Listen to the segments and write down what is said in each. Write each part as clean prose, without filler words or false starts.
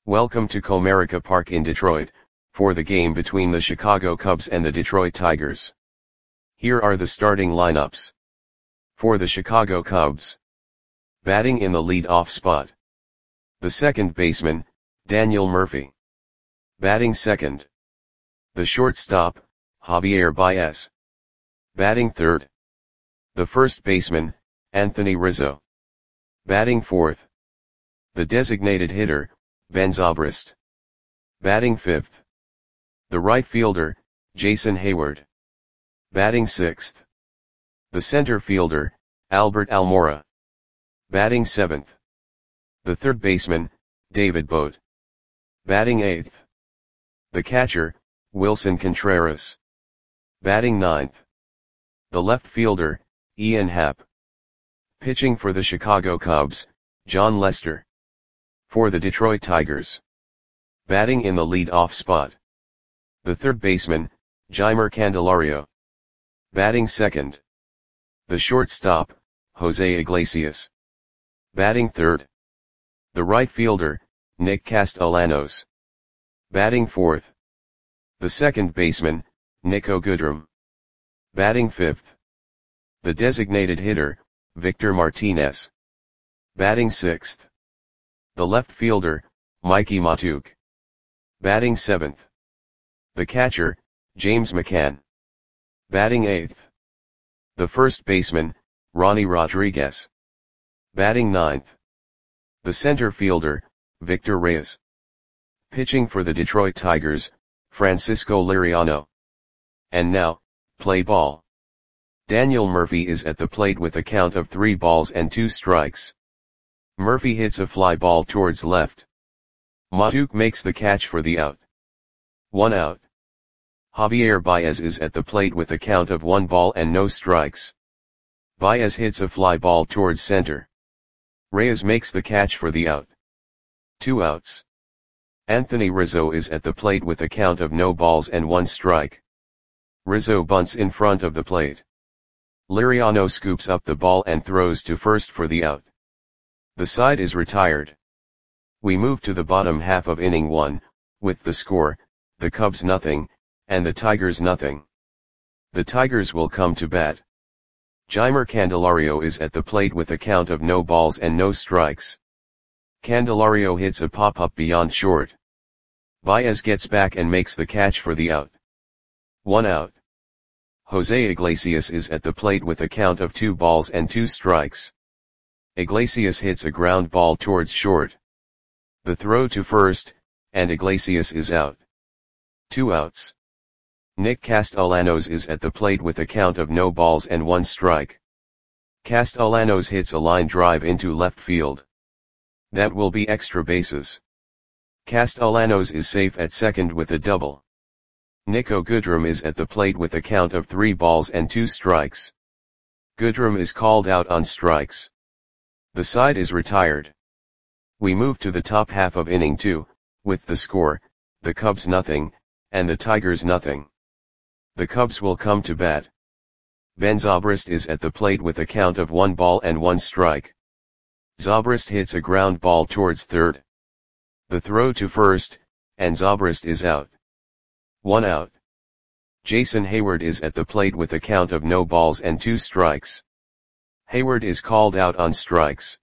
Welcome to Comerica Park in Detroit, for the game between the Chicago Cubs and the Detroit Tigers. Here are the starting lineups. For the Chicago Cubs. Batting in the lead-off spot. The second baseman, Daniel Murphy. Batting second. The shortstop, Javier Baez. Batting third. The first baseman, Anthony Rizzo. Batting fourth. The designated hitter, Ben Zobrist. Batting fifth. The right fielder, Jason Heyward. Batting sixth. The center fielder, Albert Almora. Batting seventh. The third baseman, David Bote. Batting eighth. The catcher, Wilson Contreras. Batting ninth. The left fielder, Ian Happ. Pitching for the Chicago Cubs, Jon Lester. For the Detroit Tigers. Batting in the lead-off spot. The third baseman, Jeimer Candelario. Batting second. The shortstop, Jose Iglesias. Batting third. The right fielder, Nick Castellanos. Batting fourth. The second baseman, Niko Goodrum. Batting fifth. The designated hitter, Victor Martinez. Batting sixth. The left fielder, Mikie Mahtook. Batting seventh. The catcher, James McCann. Batting eighth. The first baseman, Ronnie Rodriguez. Batting ninth. The center fielder, Victor Reyes. Pitching for the Detroit Tigers, Francisco Liriano. And now, play ball. Daniel Murphy is at the plate with a count of 3 balls and 2 strikes. Murphy hits a fly ball towards left. Mahtook makes the catch for the out. 1 out. Javier Baez is at the plate with a count of 1 ball and no strikes. Baez hits a fly ball towards center. Reyes makes the catch for the out. 2 outs. Anthony Rizzo is at the plate with a count of no balls and 1 strike. Rizzo bunts in front of the plate. Liriano scoops up the ball and throws to first for the out. The side is retired. We move to the bottom half of inning 1, with the score, the Cubs nothing, and the Tigers nothing. The Tigers will come to bat. Jeimer Candelario is at the plate with a count of no balls and no strikes. Candelario hits a pop-up beyond short. Baez gets back and makes the catch for the out. 1 out. Jose Iglesias is at the plate with a count of 2 balls and 2 strikes. Iglesias hits a ground ball towards short. The throw to first, and Iglesias is out. 2 outs. Nick Castellanos is at the plate with a count of no balls and 1 strike. Castellanos hits a line drive into left field. That will be extra bases. Castellanos is safe at second with a double. Niko Goodrum is at the plate with a count of 3 balls and 2 strikes. Goodrum is called out on strikes. The side is retired. We move to the top half of inning 2, with the score, the Cubs nothing, and the Tigers nothing. The Cubs will come to bat. Ben Zobrist is at the plate with a count of 1 ball and 1 strike. Zobrist hits a ground ball towards third. The throw to first, and Zobrist is out. 1 out. Jason Heyward is at the plate with a count of no balls and 2 strikes. Heyward is called out on strikes.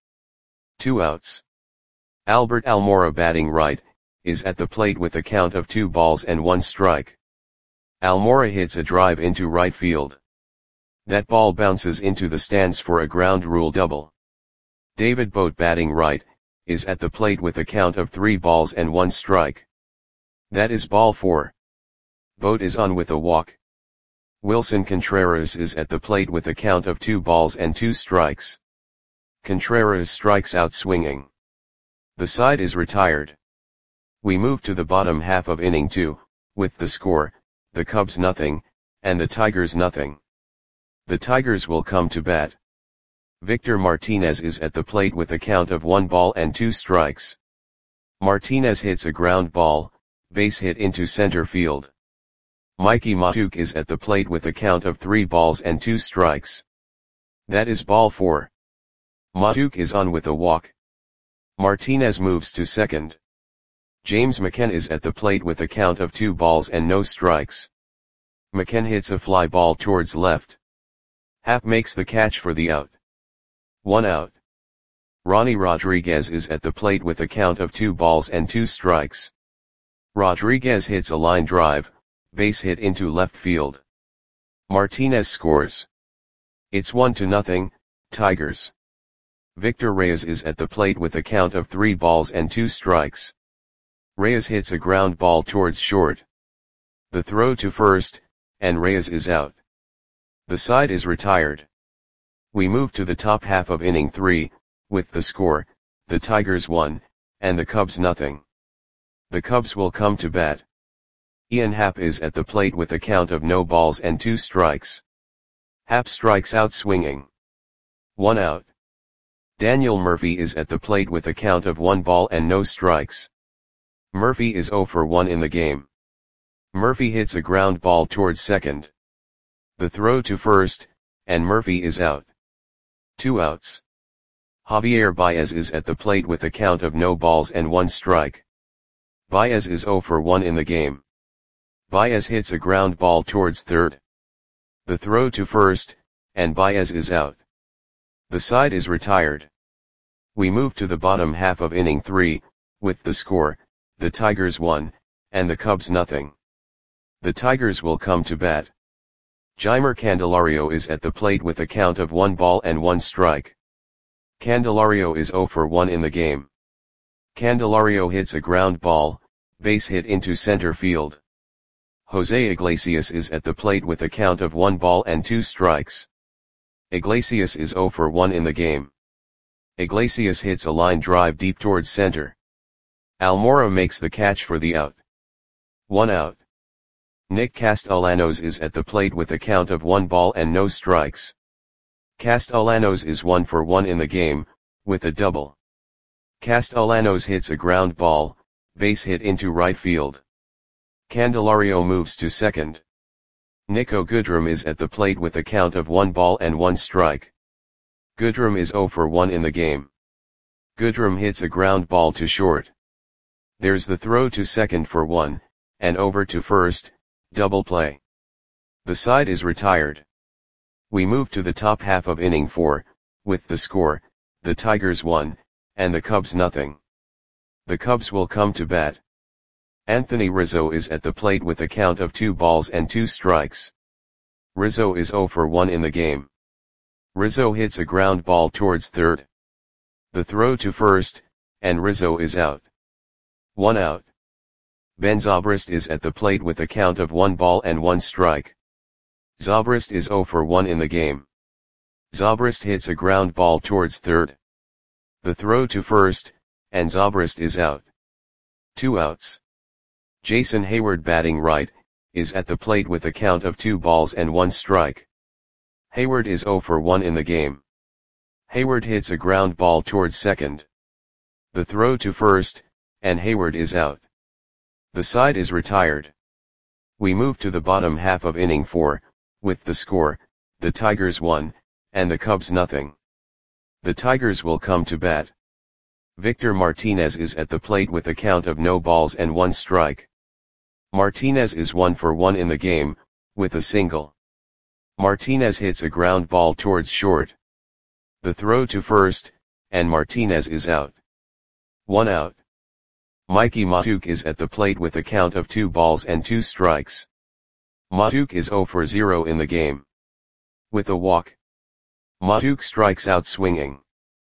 2 outs. Albert Almora batting right, is at the plate with a count of 2 balls and 1 strike. Almora hits a drive into right field. That ball bounces into the stands for a ground rule double. David Bote batting right, is at the plate with a count of 3 balls and 1 strike. That is ball 4. Bote is on with a walk. Wilson Contreras is at the plate with a count of 2 balls and 2 strikes. Contreras strikes out swinging. The side is retired. We move to the bottom half of inning 2, with the score, the Cubs nothing, and the Tigers nothing. The Tigers will come to bat. Victor Martinez is at the plate with a count of 1 ball and 2 strikes. Martinez hits a ground ball, base hit into center field. Mikie Mahtook is at the plate with a count of 3 balls and 2 strikes. That is ball 4. Mahtook is on with a walk. Martinez moves to second. James McKenna is at the plate with a count of 2 balls and no strikes. McKenna hits a fly ball towards left. Happ makes the catch for the out. 1 out. Ronnie Rodriguez is at the plate with a count of 2 balls and 2 strikes. Rodriguez hits a line drive, base hit into left field. Martinez scores. It's 1-0, Tigers. Victor Reyes is at the plate with a count of 3 balls and 2 strikes. Reyes hits a ground ball towards short. The throw to first, and Reyes is out. The side is retired. We move to the top half of inning 3, with the score, the Tigers 1, and the Cubs 0. The Cubs will come to bat. Ian Happ is at the plate with a count of no balls and 2 strikes. Happ strikes out swinging. 1 out. Daniel Murphy is at the plate with a count of 1 ball and no strikes. Murphy is 0 for 1 in the game. Murphy hits a ground ball towards second. The throw to first, and Murphy is out. 2 outs. Javier Baez is at the plate with a count of no balls and 1 strike. Baez is 0 for 1 in the game. Baez hits a ground ball towards third. The throw to first, and Baez is out. The side is retired. We move to the bottom half of inning 3, with the score, the Tigers 1, and the Cubs 0. The Tigers will come to bat. Jeimer Candelario is at the plate with a count of 1 ball and 1 strike. Candelario is 0 for 1 in the game. Candelario hits a ground ball, base hit into center field. Jose Iglesias is at the plate with a count of 1 ball and 2 strikes. Iglesias is 0 for 1 in the game. Iglesias hits a line drive deep towards center. Almora makes the catch for the out. 1 out. Nick Castellanos is at the plate with a count of 1 ball and no strikes. Castellanos is 1 for 1 in the game, with a double. Castellanos hits a ground ball, base hit into right field. Candelario moves to second. Nico Goodrum is at the plate with a count of 1 ball and 1 strike. Goodrum is 0 for 1 in the game. Goodrum hits a ground ball to short. There's the throw to second for 1, and over to first, double play. The side is retired. We move to the top half of inning 4, with the score, the Tigers 1, and the Cubs 0. The Cubs will come to bat. Anthony Rizzo is at the plate with a count of 2 balls and 2 strikes. Rizzo is 0 for 1 in the game. Rizzo hits a ground ball towards third. The throw to first, and Rizzo is out. 1 out. Ben Zobrist is at the plate with a count of 1 ball and 1 strike. Zobrist is 0 for 1 in the game. Zobrist hits a ground ball towards third. The throw to first, and Zobrist is out. 2 outs. Jason Hayward batting right, is at the plate with a count of 2 balls and 1 strike. Hayward is 0 for 1 in the game. Hayward hits a ground ball towards second. The throw to first, and Hayward is out. The side is retired. We move to the bottom half of inning 4, with the score, the Tigers 1, and the Cubs 0. The Tigers will come to bat. Victor Martinez is at the plate with a count of no balls and 1 strike. Martinez is 1 for 1 in the game, with a single. Martinez hits a ground ball towards short. The throw to first, and Martinez is out. 1 out. Mikey Mahtook is at the plate with a count of 2 balls and 2 strikes. Mahtook is 0 for 0 in the game. With a walk. Mahtook strikes out swinging.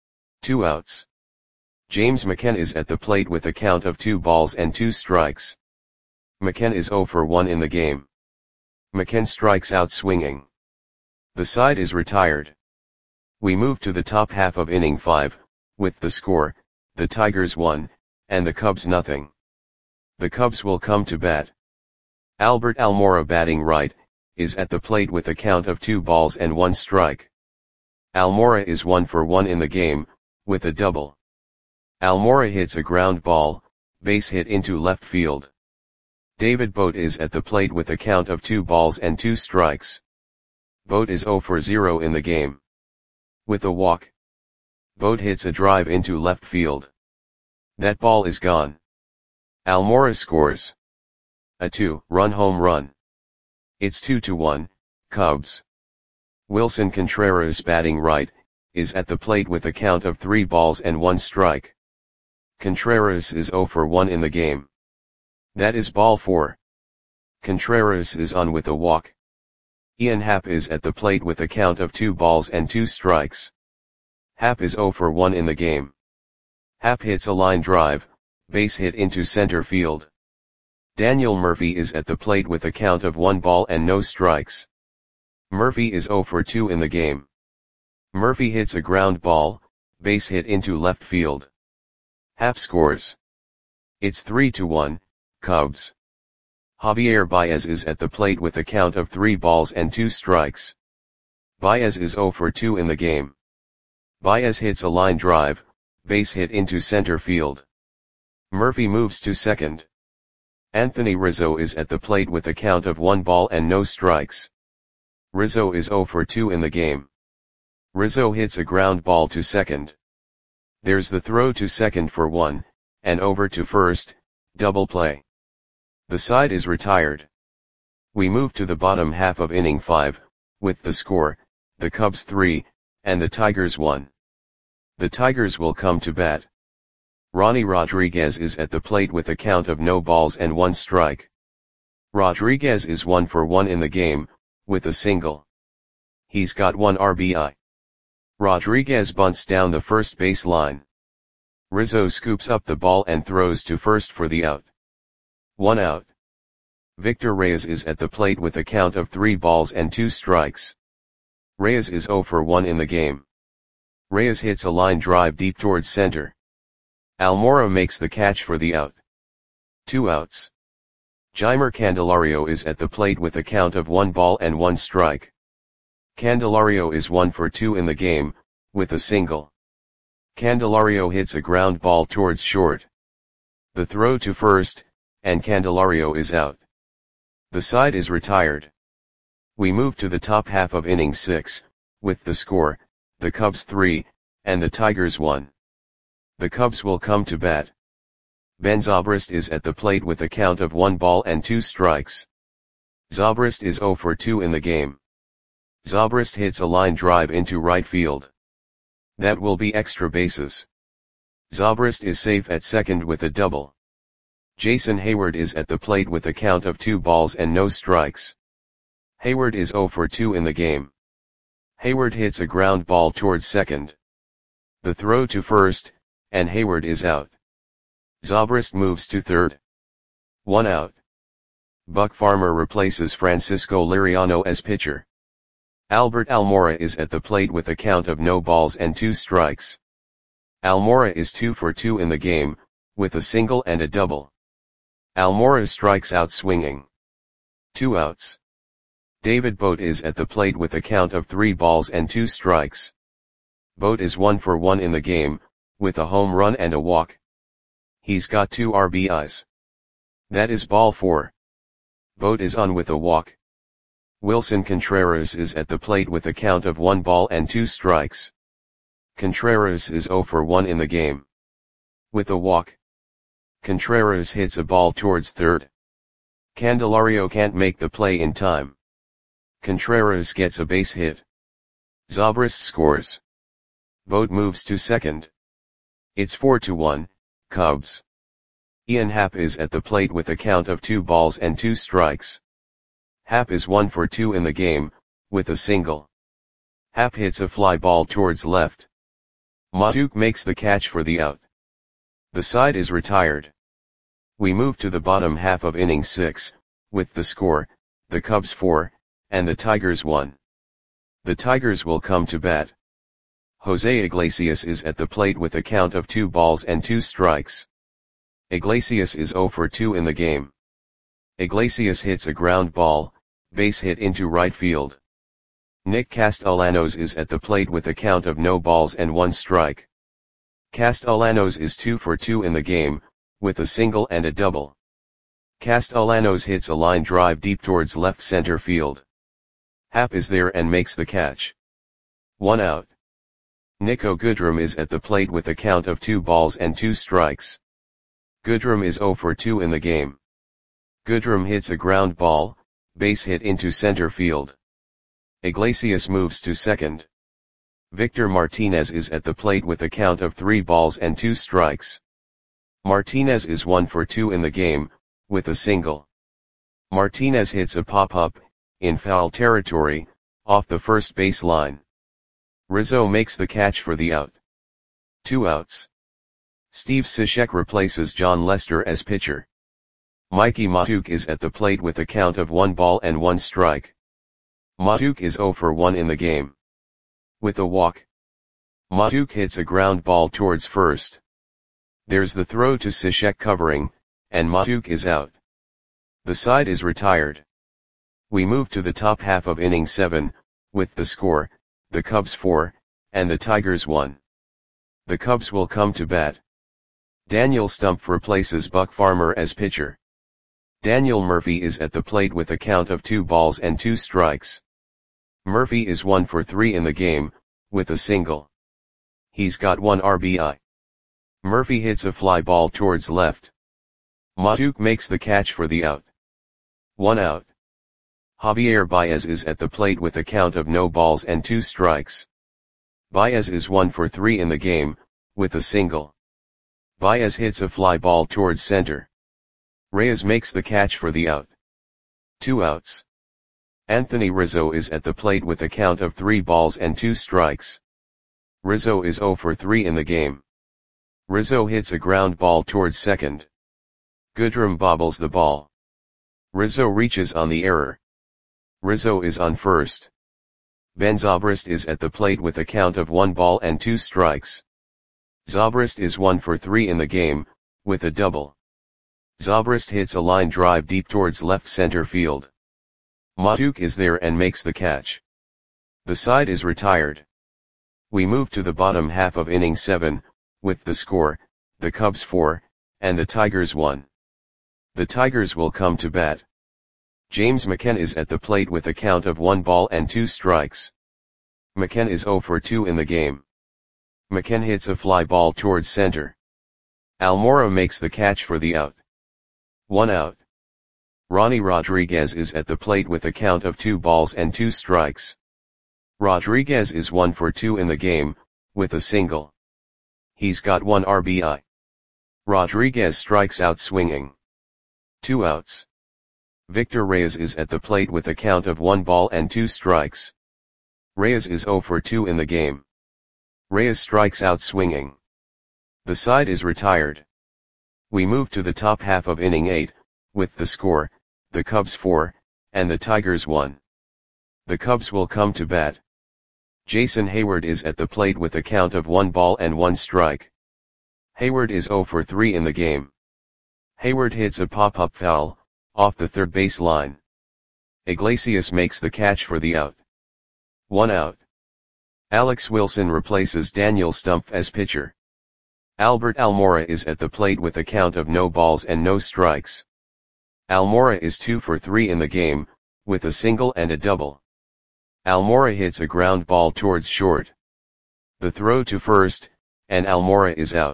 2 outs. James McKenna is at the plate with a count of 2 balls and 2 strikes. McKenna is 0 for 1 in the game. McKenna strikes out swinging. The side is retired. We move to the top half of inning 5, with the score, the Tigers 1, and the Cubs 0. The Cubs will come to bat. Albert Almora batting right, is at the plate with a count of 2 balls and 1 strike. Almora is 1 for 1 in the game, with a double. Almora hits a ground ball, base hit into left field. David Bote is at the plate with a count of 2 balls and 2 strikes. Bote is 0 for 0 in the game. With a walk. Bote hits a drive into left field. That ball is gone. Almora scores a 2-run home run. It's 2-1, Cubs. Wilson Contreras, batting right, is at the plate with a count of 3 balls and 1 strike. Contreras is 0 for 1 in the game. That is ball 4. Contreras is on with a walk. Ian Happ is at the plate with a count of 2 balls and 2 strikes. Happ is 0 for 1 in the game. Happ hits a line drive, base hit into center field. Daniel Murphy is at the plate with a count of 1 ball and no strikes. Murphy is 0 for 2 in the game. Murphy hits a ground ball, base hit into left field. Happ scores. It's 3-1, Cubs. Javier Baez is at the plate with a count of 3 balls and 2 strikes. Baez is 0 for 2 in the game. Baez hits a line drive, base hit into center field. Murphy moves to second. Anthony Rizzo is at the plate with a count of 1 ball and no strikes. Rizzo is 0 for 2 in the game. Rizzo hits a ground ball to second. There's the throw to second for 1, and over to first, double play. The side is retired. We move to the bottom half of inning 5, with the score, the Cubs 3, and the Tigers 1. The Tigers will come to bat. Ronnie Rodriguez is at the plate with a count of no balls and 1 strike. Rodriguez is 1 for 1 in the game, with a single. He's got 1 RBI. Rodriguez bunts down the first base line. Rizzo scoops up the ball and throws to first for the out. 1 out. Victor Reyes is at the plate with a count of 3 balls and 2 strikes. Reyes is 0 for 1 in the game. Reyes hits a line drive deep towards center. Almora makes the catch for the out. 2 outs. Jeimer Candelario is at the plate with a count of 1 ball and 1 strike. Candelario is 1 for 2 in the game, with a single. Candelario hits a ground ball towards short. The throw to first, and Candelario is out. The side is retired. We move to the top half of inning 6, with the score, the Cubs 3, and the Tigers 1. The Cubs will come to bat. Ben Zobrist is at the plate with a count of 1 ball and 2 strikes. Zobrist is 0 for 2 in the game. Zobrist hits a line drive into right field. That will be extra bases. Zobrist is safe at second with a double. Jason Hayward is at the plate with a count of 2 balls and no strikes. Hayward is 0 for 2 in the game. Hayward hits a ground ball towards second. The throw to first, and Hayward is out. Zobrist moves to third. 1 out. Buck Farmer replaces Francisco Liriano as pitcher. Albert Almora is at the plate with a count of no balls and 2 strikes. Almora is 2 for 2 in the game, with a single and a double. Almora strikes out swinging. 2 outs. David Bote is at the plate with a count of 3 balls and 2 strikes. Bote is 1 for 1 in the game, with a home run and a walk. He's got 2 RBIs. That is ball 4. Bote is on with a walk. Wilson Contreras is at the plate with a count of 1 ball and 2 strikes. Contreras is 0 for 1 in the game. With a walk. Contreras hits a ball towards third. Candelario can't make the play in time. Contreras gets a base hit. Zobrist scores. Bote moves to second. It's 4-1, Cubs. Ian Happ is at the plate with a count of 2 balls and 2 strikes. Happ is 1 for 2 in the game, with a single. Happ hits a fly ball towards left. Matuk makes the catch for the out. The side is retired. We move to the bottom half of inning 6, with the score, the Cubs 4, and the Tigers 1. The Tigers will come to bat. Jose Iglesias is at the plate with a count of 2 balls and 2 strikes. Iglesias is 0 for 2 in the game. Iglesias hits a ground ball, base hit into right field. Nick Castellanos is at the plate with a count of no balls and 1 strike. Castellanos is 2 for 2 in the game, with a single and a double. Castellanos hits a line drive deep towards left center field. Happ is there and makes the catch. 1 out. Nico Goodrum is at the plate with a count of 2 balls and 2 strikes. Goodrum is 0 for 2 in the game. Goodrum hits a ground ball, base hit into center field. Iglesias moves to second. Victor Martinez is at the plate with a count of 3 balls and 2 strikes. Martinez is 1 for 2 in the game, with a single. Martinez hits a pop-up, in foul territory, off the first base line. Rizzo makes the catch for the out. 2 outs. Steve Cishek replaces John Lester as pitcher. Mikey Mahtook is at the plate with a count of 1 ball and 1 strike. Mahtook is 0 for 1 in the game. With a walk. Mahtook hits a ground ball towards first. There's the throw to Cishek covering, and Mahtook is out. The side is retired. We move to the top half of inning 7, with the score, the Cubs 4, and the Tigers 1. The Cubs will come to bat. Daniel Stumpf replaces Buck Farmer as pitcher. Daniel Murphy is at the plate with a count of 2 balls and 2 strikes. Murphy is 1 for 3 in the game, with a single. He's got 1 RBI. Murphy hits a fly ball towards left. Mahtook makes the catch for the out. 1 out. Javier Baez is at the plate with a count of no balls and 2 strikes. Baez is 1 for 3 in the game, with a single. Baez hits a fly ball towards center. Reyes makes the catch for the out. 2 outs. Anthony Rizzo is at the plate with a count of 3 balls and 2 strikes. Rizzo is 0 for 3 in the game. Rizzo hits a ground ball towards second. Goodrum bobbles the ball. Rizzo reaches on the error. Rizzo is on first. Ben Zobrist is at the plate with a count of 1 ball and 2 strikes. Zobrist is 1 for 3 in the game, with a double. Zobrist hits a line drive deep towards left center field. Mahtook is there and makes the catch. The side is retired. We move to the bottom half of inning 7, with the score, the Cubs 4, and the Tigers 1. The Tigers will come to bat. James McCann is at the plate with a count of 1 ball and 2 strikes. McCann is 0 for 2 in the game. McCann hits a fly ball towards center. Almora makes the catch for the out. 1 out. Ronnie Rodriguez is at the plate with a count of 2 balls and 2 strikes. Rodriguez is 1 for 2 in the game, with a single. He's got 1 RBI. Rodriguez strikes out swinging. 2 outs. Victor Reyes is at the plate with a count of 1 ball and 2 strikes. Reyes is 0 for 2 in the game. Reyes strikes out swinging. The side is retired. We move to the top half of inning 8, with the score, the Cubs 4, and the Tigers 1. The Cubs will come to bat. Jason Hayward is at the plate with a count of 1 ball and 1 strike. Hayward is 0 for 3 in the game. Hayward hits a pop-up foul, off the third base line. Iglesias makes the catch for the out. 1 out. Alex Wilson replaces Daniel Stumpf as pitcher. Albert Almora is at the plate with a count of no balls and no strikes. Almora is 2 for 3 in the game, with a single and a double. Almora hits a ground ball towards short. The throw to first, and Almora is out.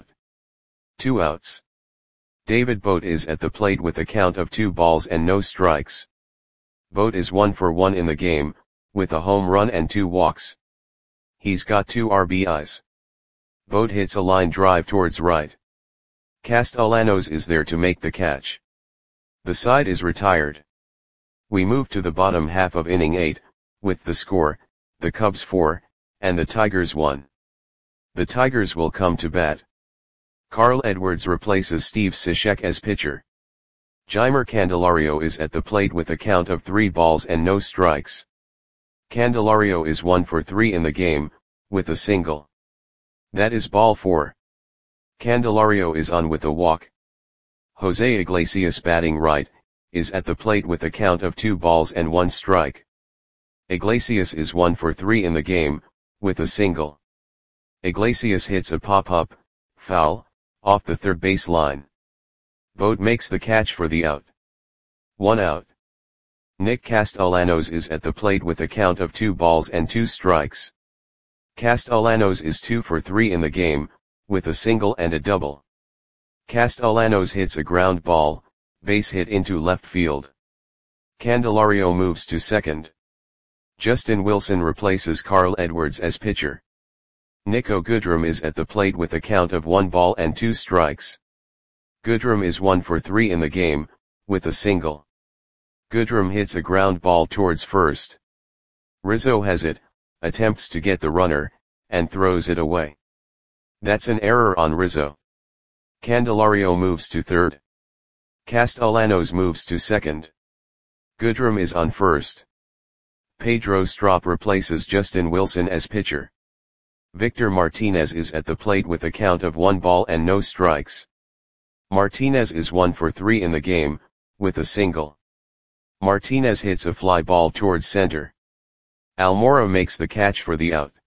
2 outs. David Bote is at the plate with a count of 2 balls and no strikes. Bote is 1 for 1 in the game, with a home run and 2 walks. He's got 2 RBIs. Bote hits a line drive towards right. Castellanos is there to make the catch. The side is retired. We move to the bottom half of inning 8, with the score, the Cubs 4, and the Tigers 1. The Tigers will come to bat. Carl Edwards replaces Steve Cishek as pitcher. Jeimer Candelario is at the plate with a count of 3 balls and no strikes. Candelario is 1 for 3 in the game, with a single. That is ball 4. Candelario is on with a walk. Jose Iglesias, batting right, is at the plate with a count of 2 balls and 1 strike. Iglesias is 1 for 3 in the game, with a single. Iglesias hits a pop-up, foul, off the third base line. Bote makes the catch for the out. 1 out. Nick Castellanos is at the plate with a count of 2 balls and 2 strikes. Castellanos is 2 for 3 in the game, with a single and a double. Castellanos hits a ground ball, base hit into left field. Candelario moves to second. Justin Wilson replaces Carl Edwards as pitcher. Niko Goodrum is at the plate with a count of 1 ball and 2 strikes. Goodrum is 1 for 3 in the game, with a single. Goodrum hits a ground ball towards first. Rizzo has it, attempts to get the runner, and throws it away. That's an error on Rizzo. Candelario moves to third. Castellanos moves to second. Goodrum is on first. Pedro Strop replaces Justin Wilson as pitcher. Victor Martinez is at the plate with a count of 1 ball and no strikes. Martinez is 1 for 3 in the game, with a single. Martinez hits a fly ball towards center. Almora makes the catch for the out.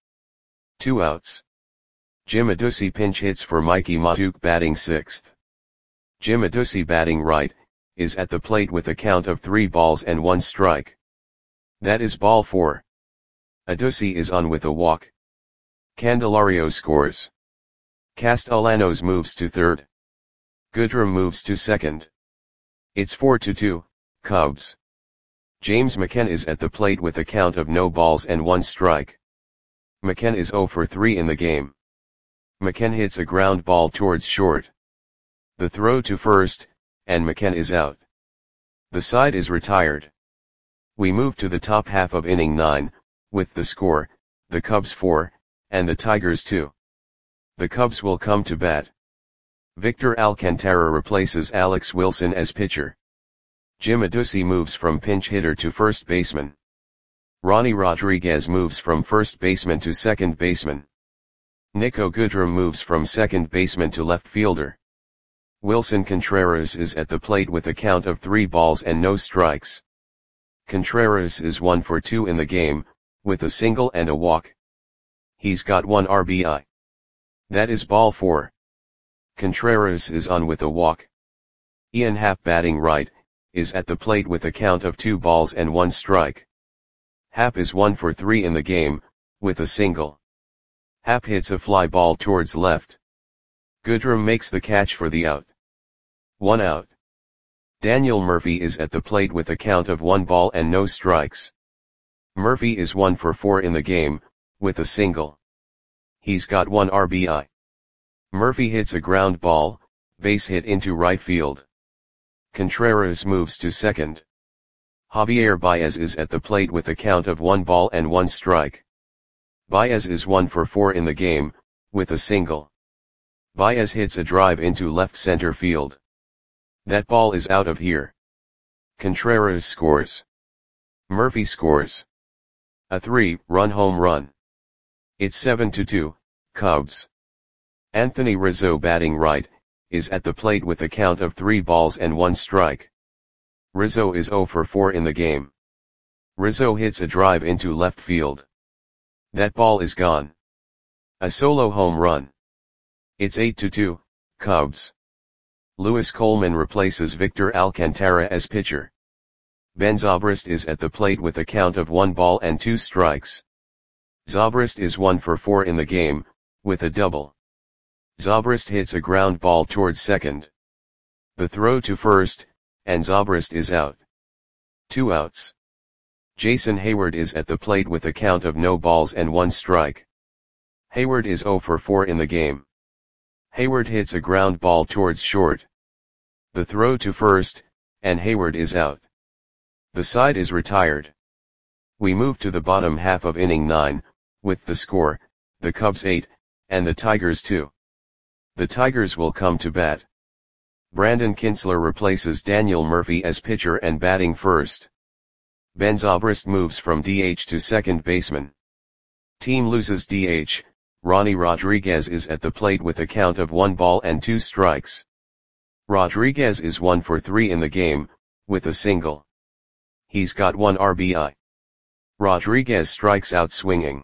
2 outs. Jim Adduci pinch hits for Mikey Mahtook batting 6th. Jim Adduci batting right, is at the plate with a count of 3 balls and 1 strike. That is ball 4. Adduci is on with a walk. Candelario scores. Castellanos moves to third. Goodrum moves to second. It's 4-2, Cubs. James McCann is at the plate with a count of no balls and 1 strike. McCann is 0 for 3 in the game. McCann hits a ground ball towards short. The throw to first, and McCann is out. The side is retired. We move to the top half of inning 9, with the score, the Cubs 4, and the Tigers 2. The Cubs will come to bat. Victor Alcantara replaces Alex Wilson as pitcher. Jim Adduci moves from pinch hitter to first baseman. Ronnie Rodriguez moves from first baseman to second baseman. Niko Goodrum moves from second baseman to left fielder. Wilson Contreras is at the plate with a count of 3 balls and no strikes. Contreras is 1 for 2 in the game, with a single and a walk. He's got 1 RBI. That is ball 4. Contreras is on with a walk. Ian Happ batting right, is at the plate with a count of 2 balls and 1 strike. Happ is 1 for 3 in the game, with a single. Happ hits a fly ball towards left. Goodrum makes the catch for the out. 1 out. Daniel Murphy is at the plate with a count of 1 ball and no strikes. Murphy is 1 for 4 in the game, with a single. He's got 1 RBI. Murphy hits a ground ball, base hit into right field. Contreras moves to second. Javier Baez is at the plate with a count of 1 ball and 1 strike. Baez is 1 for 4 in the game, with a single. Baez hits a drive into left center field. That ball is out of here. Contreras scores. Murphy scores. A 3-run home run. It's 7-2, Cubs. Anthony Rizzo batting right, is at the plate with a count of 3 balls and 1 strike. Rizzo is 0 for 4 in the game. Rizzo hits a drive into left field. That ball is gone. A solo home run. It's 8-2, Cubs. Luis Coleman replaces Victor Alcantara as pitcher. Ben Zobrist is at the plate with a count of 1 ball and 2 strikes. Zobrist is 1 for 4 in the game, with a double. Zobrist hits a ground ball towards second. The throw to first, and Zobrist is out. 2 outs. Jason Hayward is at the plate with a count of no balls and 1 strike. Hayward is 0 for 4 in the game. Hayward hits a ground ball towards short. The throw to first, and Hayward is out. The side is retired. We move to the bottom half of inning 9, with the score, the Cubs 8, and the Tigers 2. The Tigers will come to bat. Brandon Kintzler replaces Daniel Murphy as pitcher and batting first. Ben Zobrist moves from DH to second baseman. Team loses DH, Ronnie Rodriguez is at the plate with a count of 1 ball and 2 strikes. Rodriguez is 1 for 3 in the game, with a single. He's got 1 RBI. Rodriguez strikes out swinging.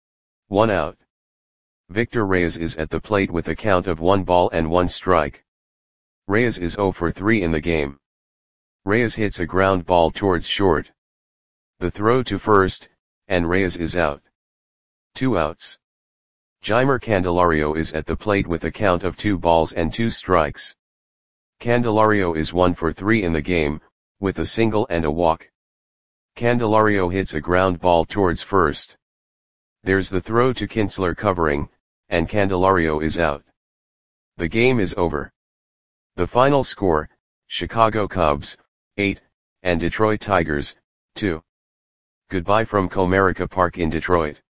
1 out. Victor Reyes is at the plate with a count of 1 ball and 1 strike. Reyes is 0 for 3 in the game. Reyes hits a ground ball towards short. The throw to first, and Reyes is out. 2 outs. Jeimer Candelario is at the plate with a count of 2 balls and 2 strikes. Candelario is 1 for 3 in the game, with a single and a walk. Candelario hits a ground ball towards first. There's the throw to Kinsler covering, and Candelario is out. The game is over. The final score, Chicago Cubs, 8, and Detroit Tigers, 2. Goodbye from Comerica Park in Detroit.